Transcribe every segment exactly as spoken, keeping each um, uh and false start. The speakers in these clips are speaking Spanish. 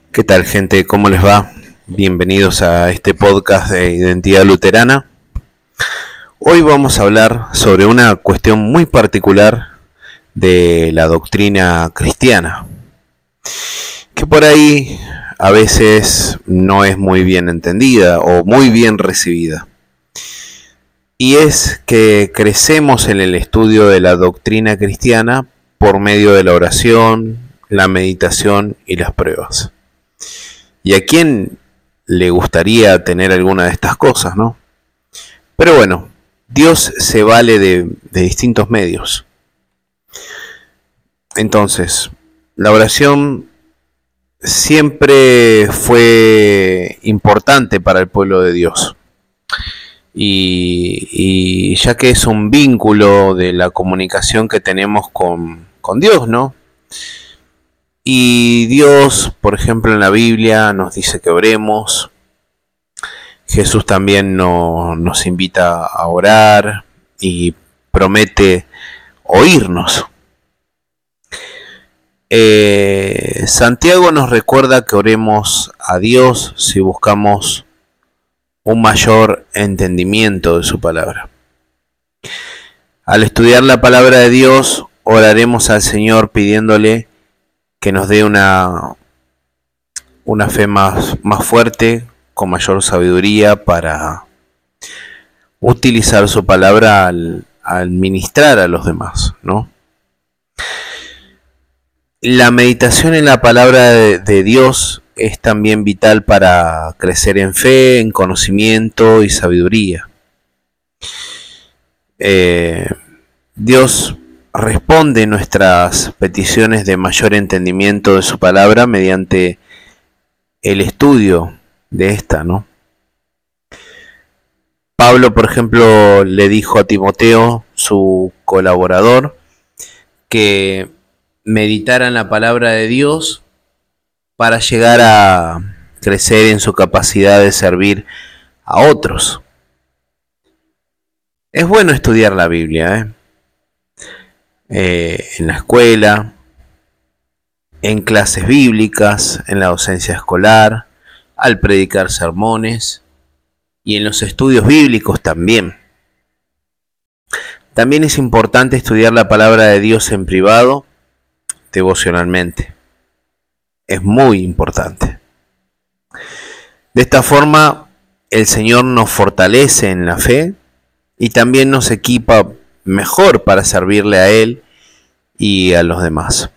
¿Qué tal, gente? ¿Cómo les va? Bienvenidos a este podcast de Identidad Luterana. Hoy vamos a hablar sobre una cuestión muy particular de la doctrina cristiana, que por ahí a veces no es muy bien entendida o muy bien recibida. Y es que crecemos en el estudio de la doctrina cristiana por medio de la oración, la meditación y las pruebas. ¿Y a quién le gustaría tener alguna de estas cosas, no? Pero bueno, Dios se vale de, de distintos medios. Entonces, la oración siempre fue importante para el pueblo de Dios. Y, y ya que es un vínculo de la comunicación que tenemos con, con Dios, ¿no? Y Dios, por ejemplo, en la Biblia nos dice que oremos. Jesús también no, nos invita a orar y promete oírnos. Eh, Santiago nos recuerda que oremos a Dios si buscamos un mayor entendimiento de su palabra. Al estudiar la palabra de Dios, oraremos al Señor pidiéndole que nos dé una, una fe más, más fuerte, con mayor sabiduría para utilizar su palabra al, al ministrar a los demás, ¿no? La meditación en la palabra de, de Dios es también vital para crecer en fe, en conocimiento y sabiduría. Eh, Dios responde nuestras peticiones de mayor entendimiento de su palabra mediante el estudio de esta, ¿no? Pablo, por ejemplo, le dijo a Timoteo, su colaborador, que meditara en la palabra de Dios para llegar a crecer en su capacidad de servir a otros. Es bueno estudiar la Biblia, ¿eh? Eh, en la escuela, en clases bíblicas, en la docencia escolar, al predicar sermones y en los estudios bíblicos también. También es importante estudiar la palabra de Dios en privado, devocionalmente. Es muy importante. De esta forma, el Señor nos fortalece en la fe y también nos equipa mejor para servirle a Él y a los demás.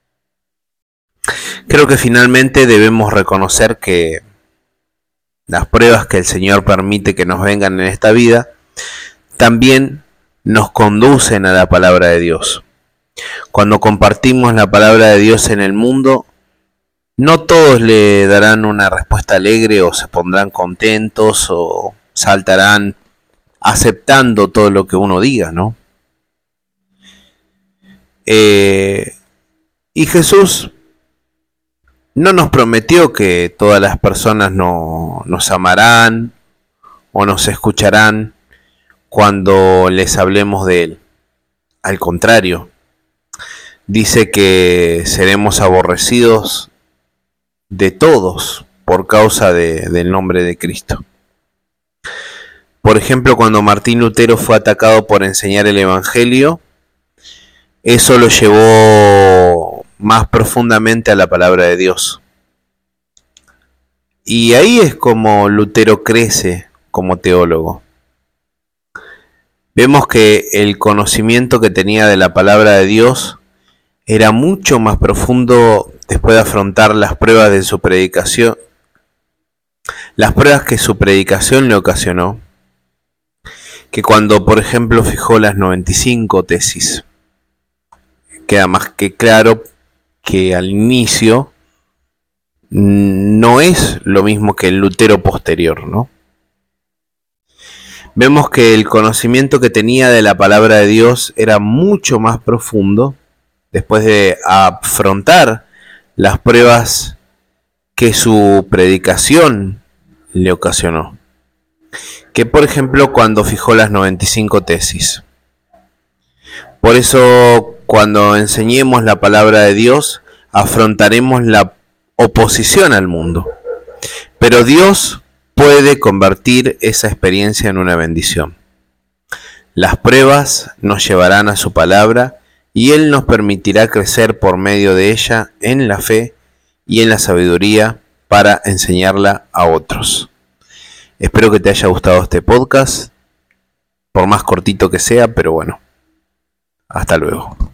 Creo que finalmente debemos reconocer que las pruebas que el Señor permite que nos vengan en esta vida también nos conducen a la palabra de Dios. Cuando compartimos la palabra de Dios en el mundo, no todos le darán una respuesta alegre o se pondrán contentos o saltarán aceptando todo lo que uno diga, ¿no? Eh, y Jesús no nos prometió que todas las personas no, nos amarán o nos escucharán cuando les hablemos de Él. Al contrario, dice que seremos aborrecidos de todos por causa de, del nombre de Cristo. Por ejemplo, cuando Martín Lutero fue atacado por enseñar el Evangelio, eso lo llevó más profundamente a la palabra de Dios. Y ahí es como Lutero crece como teólogo. Vemos que el conocimiento que tenía de la palabra de Dios era mucho más profundo después de afrontar las pruebas de su predicación, las pruebas que su predicación le ocasionó, que cuando, por ejemplo, fijó las noventa y cinco tesis. Queda más que claro que al inicio no es lo mismo que el Lutero posterior, ¿no? Vemos que el conocimiento que tenía de la palabra de Dios era mucho más profundo después de afrontar las pruebas que su predicación le ocasionó. Que por ejemplo cuando fijó las noventa y cinco tesis. Por eso cuando enseñemos la palabra de Dios, afrontaremos la oposición al mundo. Pero Dios puede convertir esa experiencia en una bendición. Las pruebas nos llevarán a su palabra y Él nos permitirá crecer por medio de ella en la fe y en la sabiduría para enseñarla a otros. Espero que te haya gustado este podcast, por más cortito que sea, pero bueno, hasta luego.